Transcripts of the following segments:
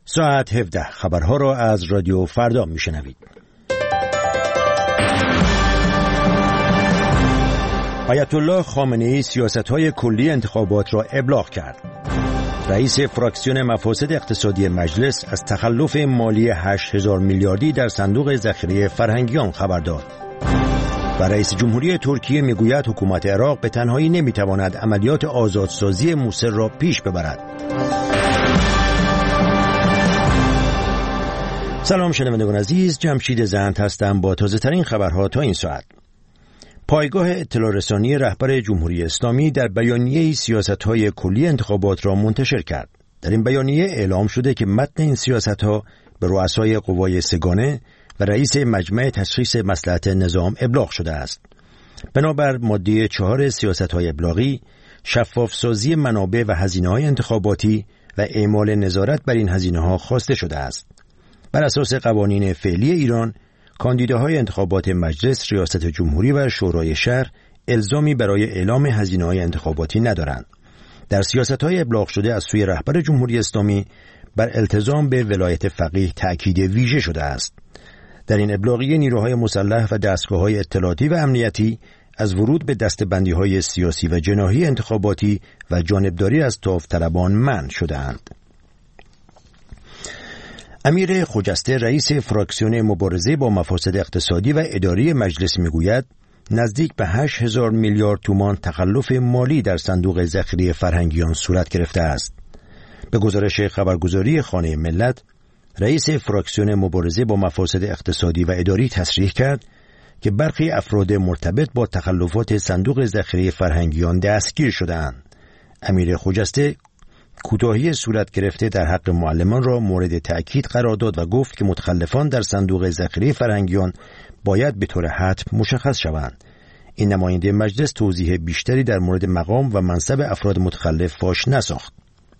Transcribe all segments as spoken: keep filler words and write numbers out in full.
ساعت هفده خبرها را از رادیو فردا میشنوید. آیت الله خامنه‌ای سیاست‌های کلی انتخابات را ابلاغ کرد. رئیس فراکسیون مفاسد اقتصادی مجلس از تخلف مالی هشت هزار میلیاردی در صندوق ذخیره فرهنگیان خبر داد. و رئیس جمهوری ترکیه میگوید حکومت عراق به تنهایی نمیتواند عملیات آزادسازی موصل را پیش ببرد. سلام شنوندگان عزیز، جمشید زند هستم با تازه ترین خبرها تا این ساعت. پایگاه اطلاع رسانی رهبر جمهوری اسلامی در بیانیه سیاست‌های کلی انتخابات را منتشر کرد. در این بیانیه اعلام شده که متن این سیاست‌ها به رؤسای قوای سگانه و رئیس مجمع تشخیص مصلحت نظام ابلاغ شده است. بنابر ماده چهار سیاست‌های ابلاغی، شفاف سازی منابع و هزینه‌های انتخاباتی و اعمال نظارت بر این هزینه‌ها خواسته شده است. بر اساس قوانین فعلی ایران، کاندیداهای انتخابات مجلس، ریاست جمهوری و شورای شهر الزامی برای اعلام هزینه‌های انتخاباتی ندارند. در سیاست‌های ابلاغ شده از سوی رهبر جمهوری اسلامی بر التزام به ولایت فقیه تأکید ویژه شده است. در این ابلاغیه نیروهای مسلح و دستگاه‌های اطلاعاتی و امنیتی از ورود به دسته‌بندی‌های سیاسی و جناحی انتخاباتی و جانبداری از داوطلبان منع شده‌اند. امیر خجسته رئیس فراکسیون مبارزه با مفاسد اقتصادی و اداری مجلس میگوید نزدیک به هشت هزار میلیارد تومان تخلف مالی در صندوق ذخیره فرهنگیان صورت گرفته است. به گزارش خبرگزاری خانه ملت، رئیس فراکسیون مبارزه با مفاسد اقتصادی و اداری تصریح کرد که برخی افراد مرتبط با تخلفات صندوق ذخیره فرهنگیان دستگیر شده‌اند. امیر خجسته کوتاهی صورت گرفته در حق معلمان را مورد تأکید قرار داد و گفت که متخلفان در صندوق ذخیره فرهنگیان باید به طور حتم مشخص شوند. این نماینده مجلس توضیح بیشتری در مورد مقام و منصب افراد متخلف فاش نساخت.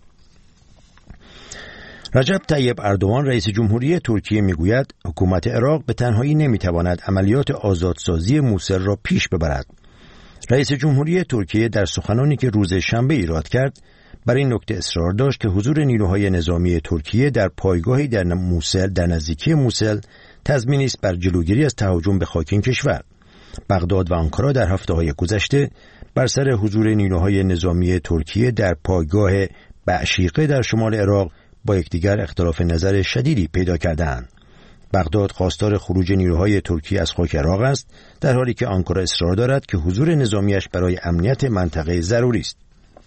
رجب طیب اردوان رئیس جمهوری ترکیه میگوید حکومت عراق به تنهایی نمیتواند عملیات آزادسازی موصل را پیش ببرد. رئیس جمهوری ترکیه در سخنانی که روز شنبه ایراد کرد بر این نکته اصرار داشت که حضور نیروهای نظامی ترکیه در پایگاهی در موصل در نزدیکی موصل تضمینی است بر جلوگیری از تهاجم به خاک این کشور. بغداد و آنکارا در هفته‌های گذشته بر سر حضور نیروهای نظامی ترکیه در پایگاه بعشیقه در شمال عراق با یکدیگر اختلاف نظر شدیدی پیدا کردند. بغداد خواستار خروج نیروهای ترکیه از خاک عراق است، در حالی که آنکارا اصرار دارد که حضور نظامیش برای امنیت منطقه ضروری است.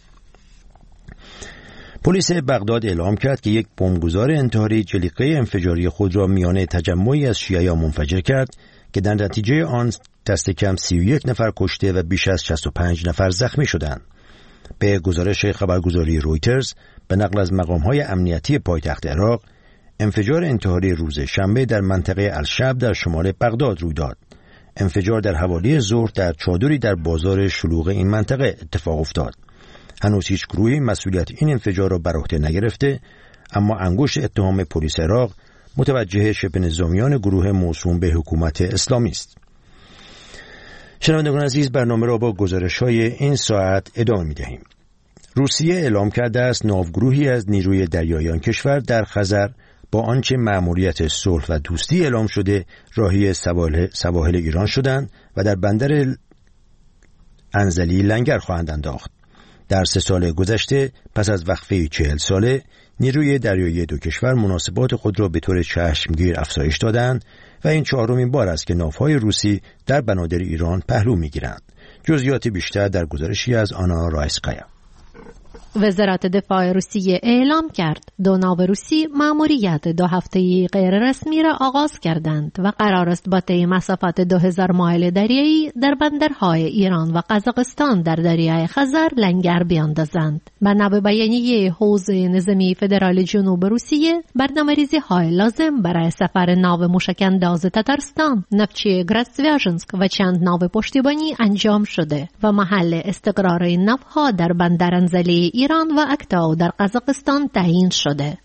پلیس بغداد اعلام کرد که یک بمبگذار انتحاری جلیقه انفجاری خود را میان تجمعی از شیعیان منفجر کرد که در نتیجه آن دست کم سی و یک نفر کشته و بیش از شصت و پنج نفر زخمی شدند. به گزارش خبرگزاری رویترز به نقل از مقام‌های امنیتی پایتخت عراق، انفجار انتحاری روز شنبه در منطقه الشعب در شمال بغداد روی داد. انفجار در حوالی ظهر در چادری در بازار شلوغ این منطقه اتفاق افتاد. هنوز هیچ گروهی مسئولیت این انفجار را بر عهده نگرفته، اما انگشت اتهام پلیس عراق متوجه شبه نظامیان گروه موسوم به حکومت اسلامی است. شنوندگان عزیز، برنامه را با گزارش‌های این ساعت ادامه می‌دهیم. روسیه اعلام کرده است ناوگروهی از نیروی دریایی آن کشور در خزر با آنچه مأموریت صلح و دوستی اعلام شده راهی سواحل, سواحل ایران شدند و در بندر انزلی لنگر خواهند انداخت. در سه سال گذشته پس از وقفه چهل ساله نیروی دریایی دو کشور مناسبات خود را به طور چشمگیر افزایش دادند و این چهارمین بار است که ناوهای روسی در بنادر ایران پهلو می‌گیرند. جزئیات بیشتر در گزارشی از آنا رایسکایا. وزارت دفاع روسیه اعلام کرد دو ناو روسی مأموریت دو هفته‌ای غیر رسمی را آغاز کردند و قرار است با طی مسافت دو هزار مایل دریایی در بندرهای ایران و قزاقستان در دریای خزر لنگر بیاندازند. بنا به بیانیه حوزه نظامی فدرال جنوب روسیه، برنامه‌ریزی‌های لازم برای سفر ناو موشک‌انداز تتارستان، نفتچی گرادسویاژنسک و چند ناو پشتیبانی انجام شده و محل استقرار این ناوها در بندر انزلی ایران و اکتاو در قزاقستان تعیین شده.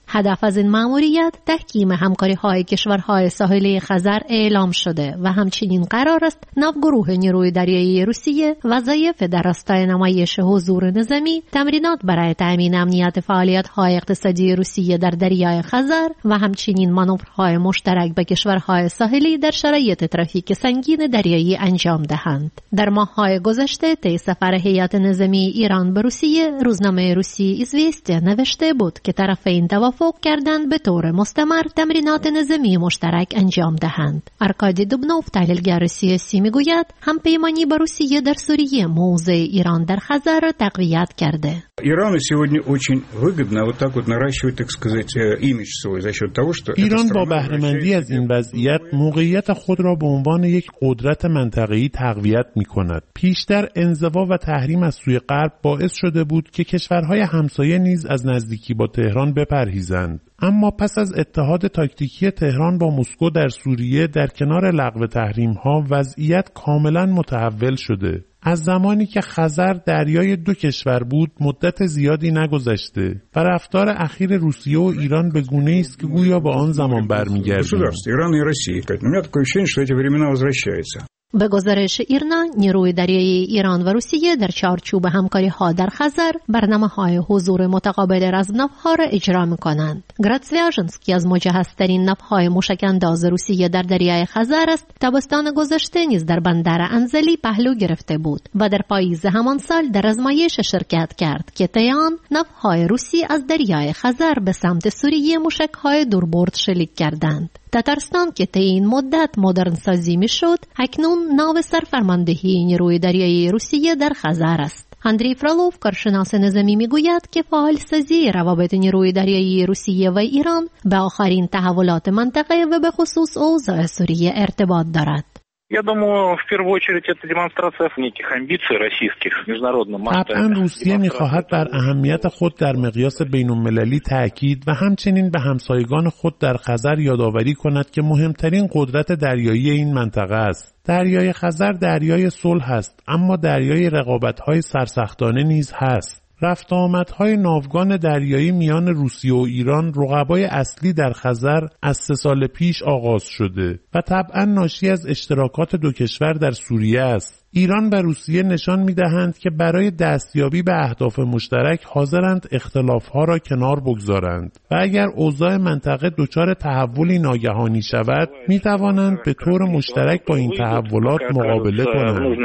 هدف از این مأموریت تحکیم همکاری‌های کشورهای ساحلی خزر اعلام شده و همچنین قرار است ناوگروه نیروی دریایی روسیه وظایف در راستای نمایش حضور نظامی، تمرینات برای تأمین امنیت فعالیت‌های اقتصادی روسیه در دریای خزر و همچنین مانورهای مشترک با کشورهای ساحلی در شرایط ترافیک سنگین دریایی انجام دهند. در ماه‌های گذشته طی سفر هیئت نظامی ایران به روسیه، روزنامه روسی ایزویستیا نوشته بود که طرفین توافق کردند به طور مستمر تمرینات نظامی مشترک انجام دهند. ارکادی دوبنوف تحلیلگر سیاسی میگوید همپیمانی با روسیه در سوریه موضع ایران در خزر را تقویت کرده. ایران сегодня очень выгодно вот так вот наращивать, так сказать, имидж свой за счет того, что ایران با بهره‌مندی از این وضعیت موقعیت خود را به عنوان یک قدرت منطقه‌ای تقویت می‌کند. پیشتر انزوا و تحریم از سوی غرب باعث شده بود که کشورهای همسایه نیز از نزدیکی با تهران بپرهیزند. اما پس از اتحاد تاکتیکی تهران با مسکو در سوریه در کنار لغو تحریم‌ها وضعیت کاملاً متحول شده. از زمانی که خزر دریای دو کشور بود مدت زیادی نگذشته و رفتار اخیر روسیه و ایران به گونه‌ای است که گویا به آن زمان برمیگرده. ایران و روسیه. من такое ощущение, что эти времена возвращаются. به گزارش ایرنا، نیروی دریایی ایران و روسیه در چارچوب همکاری‌ها در خزر برنامه‌های حضور متقابل از ناوها را اجرا می‌کنند. گراتسویاژنسکی از مجهزترین ناوهای موشک‌انداز روسیه در دریای خزر است. تابستان گذشته نیز در بندر انزلی پهلو گرفته بود و در پاییز همان سال در آزمایش شرکت کرد که طی آن ناوهای روسی از دریای خزر به سمت سوریه موشک‌های دوربرد شلیک کردند. تتارستان که طی این مدت مدرن سازی می شد، اکنون ناو سرفرماندهی نیروی دریایی روسیه در خزر است. اندری فرالوف کارشناس نظامی می گوید که فعال سازی روابط نیروی دریایی روسیه و ایران به آخرین تحولات منطقه و به خصوص اوضاع سوریه ارتباط دارد. Я думаю, в первую очередь это демонстрация неких амбиций российских в международном масштабе. طبعا روسیه می‌خواهد بر اهمیت خود در مقیاس بین‌المللی تأکید و همچنین به همسایگان خود در خزر یادآوری کند که مهمترین قدرت دریایی این منطقه است. دریای خزر دریای صلح است، اما دریای رقابت‌های سرسختانه نیز هست. رفت آمدهای ناوگان دریایی میان روسیه و ایران رقبای اصلی در خزر از سه سال پیش آغاز شده و طبعا ناشی از اشتراکات دو کشور در سوریه است. ایران و روسیه نشان می‌دهند که برای دستیابی به اهداف مشترک حاضرند اختلاف‌ها را کنار بگذارند و اگر اوضاع منطقه دچار تحولی ناگهانی شود می‌توانند به طور مشترک با این تحولات مقابله کنند.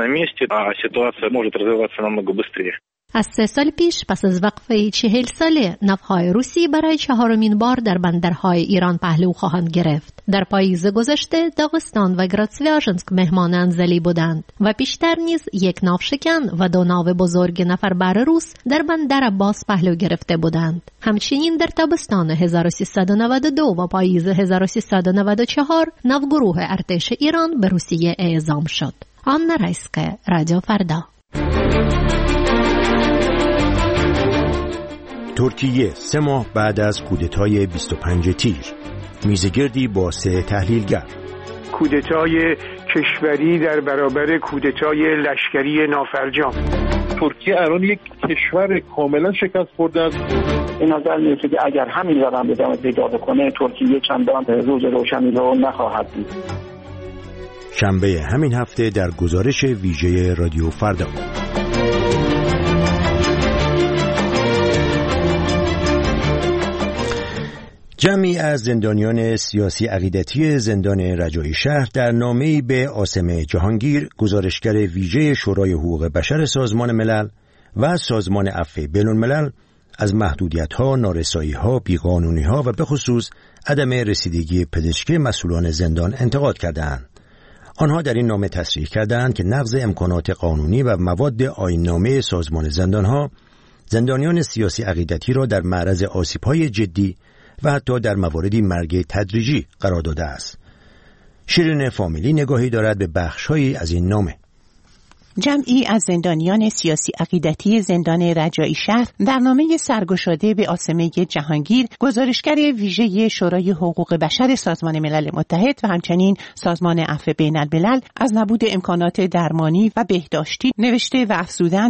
از سه سال پیش پس از وقفه چهل ساله ناوهای روسی برای چهارمین بار در بندرهای ایران پهلو خواهند گرفت. در پاییز گذشته داغستان و گراتسویاژنسک مهمان انزلی بودند و پیشتر نیز یک ناوشکن و دو ناو بزرگ نفربر روس در بندر عباس پهلو گرفته بودند. همچنین در تابستان هزار و سیصد و نود و دو و پاییز هزار و سیصد و نود و چهار ناوگروه ارتش ایران به روسیه اعزام شد. آنا رایسکه، رادیو فردا. ترکیه سه ماه بعد از کودتای بیست و پنج تیر، میزگردی با سه تحلیلگر. کودتای کشوری در برابر کودتای لشکری نافرجام. ترکیه الان یک کشور کاملا شکست خورده است. این نظر میرسه که اگر همین روند ادامه پیدا بکنه ترکیه چندان روز روشنی رو نخواهد دید. شنبه همین هفته در گزارش ویژه رادیو فردا. جمعی از زندانیان سیاسی عقیدتی زندان رجایی شهر در نامه‌ای به عاصم جهانگیر، گزارشگر ویژه شورای حقوق بشر سازمان ملل و سازمان عفو بین‌الملل، از محدودیت‌ها، نارسایی‌ها، بیقانونی‌ها و به خصوص عدم رسیدگی پزشکی مسئولان زندان انتقاد کردند. آنها در این نامه تصریح کردند که نقض امکانات قانونی و مواد آیین‌نامه سازمان زندان‌ها زندانیان سیاسی عقیدتی را در معرض آسیب‌های جدی و حتی در مواردی مرگ تدریجی قرار داده است. شیرین فامیلی نگاهی دارد به بخش‌هایی از این نامه. جمعی از زندانیان سیاسی عقیدتی زندان رجایی شهر در نامه سرگشاده به عاصم جهانگیر، گزارشگر ویژه شورای حقوق بشر سازمان ملل متحد و همچنین سازمان عفو بین‌الملل، از نبود امکانات درمانی و بهداشتی نوشته و افزودند که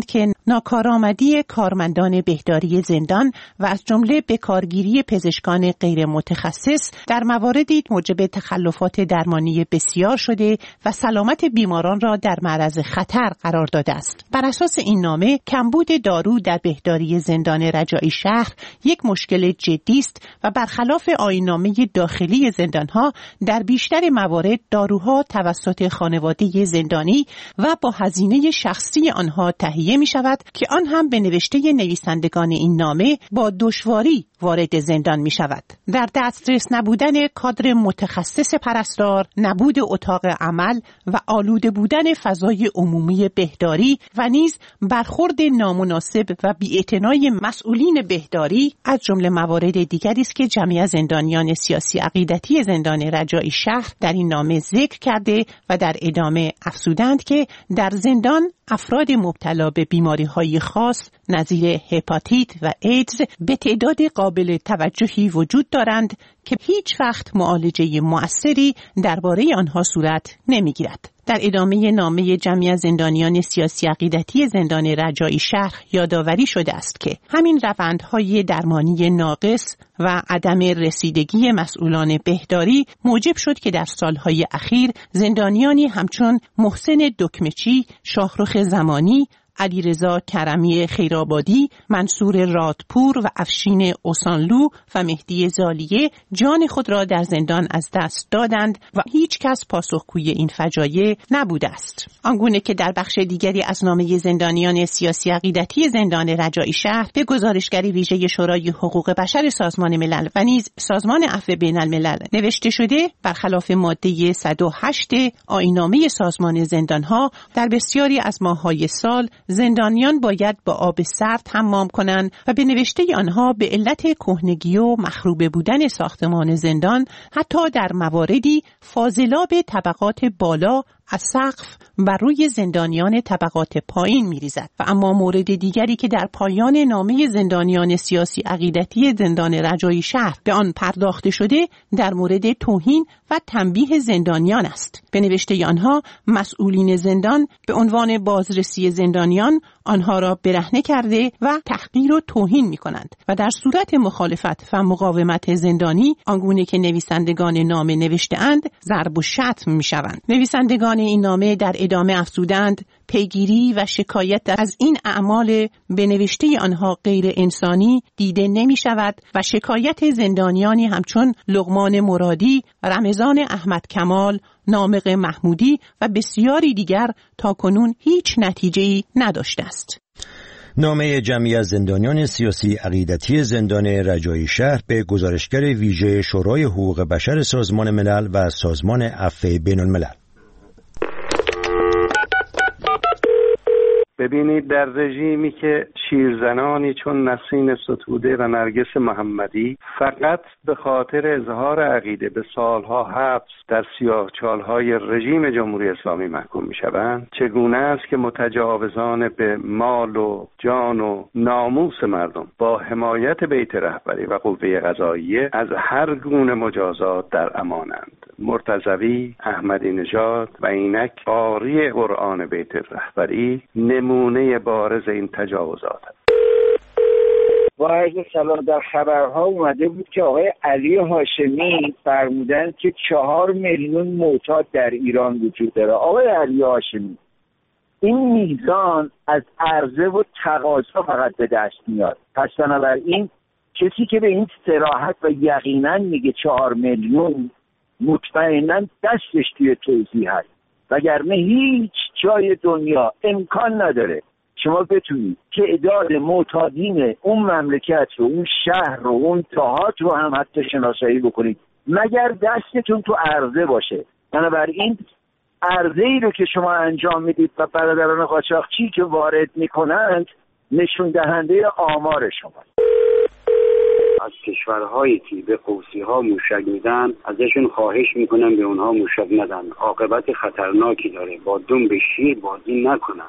ناکارآمدی کارمندان بهداری زندان و از جمله بکارگیری پزشکان غیر متخصص در مواردی موجب تخلفات درمانی بسیار شده و سلامت بیماران را در معرض خطر قرار داده است. بر اساس این نامه، کمبود دارو در بهداری زندان رجایی شهر یک مشکل جدی است و برخلاف آیین‌نامه داخلی زندان‌ها در بیشتر موارد داروها توسط خانواده زندانی و با هزینه شخصی آنها تهیه می‌شود که آن هم به نوشته نویسندگان این نامه با دشواری وارد زندان می شود. در دسترس نبودن کادر متخصص پرستار، نبود اتاق عمل و آلوده بودن فضای عمومی بهداری و نیز برخورد نامناسب و بی‌اعتنای مسئولین بهداری از جمله موارد دیگری است که جمعیت زندانیان سیاسی عقیدتی زندان رجایی شهر در این نامه ذکر کرده و در ادامه افزودند که در زندان افراد مبتلا به بیماری‌های خاص نظیر هپاتیت و ایدز به تعداد قابل توجهی وجود دارند که هیچ وقت معالجه مؤثری درباره آنها صورت نمی‌گیرد. در ادامه نامه جمعیت زندانیان سیاسی عقیدتی زندان رجایی شهر یادآوری شده است که همین روندهای درمانی ناقص و عدم رسیدگی مسئولان بهداری موجب شد که در سالهای اخیر زندانیانی همچون محسن دکمچی، شاهرخ زمانی، علیرضا کرمی خیرآبادی، منصور رادپور و افشین اوسانلو و مهدی زالیه جان خود را در زندان از دست دادند و هیچ کس پاسخگوی این فجایع نبوده است. آنگونه که در بخش دیگری از نامه زندانیان سیاسی عقیدتی زندان رجایی شهر به گزارشگر ویژه شورای حقوق بشر سازمان ملل و نیز سازمان عفو بین الملل نوشته شده، برخلاف ماده صد و هشت آیین‌نامه سازمان زندانها در بسیاری از ماه‌های سال زندانیان باید با آب سرد حمام کنند و به نوشته آنها به علت کهنگی و مخروبه بودن ساختمان زندان حتی در مواردی فاضلاب طبقات بالا از سقف بر روی زندانیان طبقات پایین می‌ریزد. و اما مورد دیگری که در پایان نامه زندانیان سیاسی عقیدتی زندان رجایی شهر به آن پرداخته شده در مورد توهین و تنبیه زندانیان است. به نوشته آنها مسئولین زندان به عنوان بازرسی زندانیان آنها را برهنه کرده و تحقیر و توهین می‌کنند و در صورت مخالفت و مقاومت زندانی آنگونه که نویسندگان نامه نوشته‌اند ضرب و شتم می‌شوند. نویسندگان این نامه در ادامه افزودند پیگیری و شکایت از این اعمال به نوشته آنها غیر انسانی دیده نمی شود و شکایت زندانیانی همچون لقمان مرادی، رمضان احمد کمال، نامق محمودی و بسیاری دیگر تا کنون هیچ نتیجه‌ای نداشته است. نامه جمعیت زندانیان سیاسی عقیدتی زندان رجایی شهر به گزارشگر ویژه شورای حقوق بشر سازمان ملل و سازمان عفو بین الملل. ببینید، در رژیمی که شیرزنانی چون نسرین ستوده و نرگس محمدی فقط به خاطر اظهار عقیده به سالها حبس در سیاهچالهای رژیم جمهوری اسلامی محکوم میشوند، چگونه است که متجاوزان به مال و جان و ناموس مردم با حمایت بیت رهبری و قوه قضاییه از هر گونه مجازات در امانند؟ مرتضوی، احمدی نژاد و اینک قاری قرآن بیت رهبری نمونه بارز این تجاوزات است. با عرض سلام، در خبرها اومده بود که آقای علی هاشمی فرمودن که چهار میلیون معتاد در ایران وجود داره. آقای علی هاشمی، این میزان از عرضه و تقاضا فقط به دست میاد. پس بنابراین کسی که به این صراحت و یقینا میگه چهار میلیون، مطمئنا دستش توی توضیح هست، وگرنه هیچ جای دنیا امکان نداره شما بتونید تعداد معتادین اون مملکت رو، اون شهر رو، اون تاحات رو هم حتی شناسایی بکنید مگر دستتون تو عرضه باشه. بنابراین عرضه‌ای رو که شما انجام میدید و برادران قاچاقچی که وارد میکنند نشون دهنده آمار شما. از کشورهایی که به قوسی‌ها موشک میدن ازشون خواهش میکنن به اونها موشک ندن، عاقبت خطرناکی داره، با دم به شیر بازی نکنن.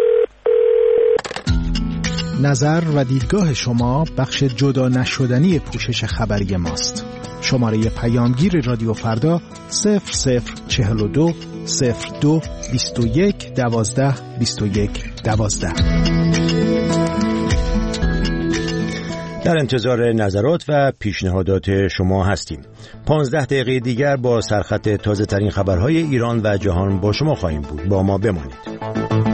نظر و دیدگاه شما بخش جدا نشدنی پوشش خبری ماست. شماره پیامگیر رادیو فردا صفر صفر چهل و دو صفر دو بیست و یک دوازده بیست و یک دوازده. در انتظار نظرات و پیشنهادات شما هستیم. پانزده دقیقه دیگر با سرخط تازه ترین خبرهای ایران و جهان با شما خواهیم بود. با ما بمانید.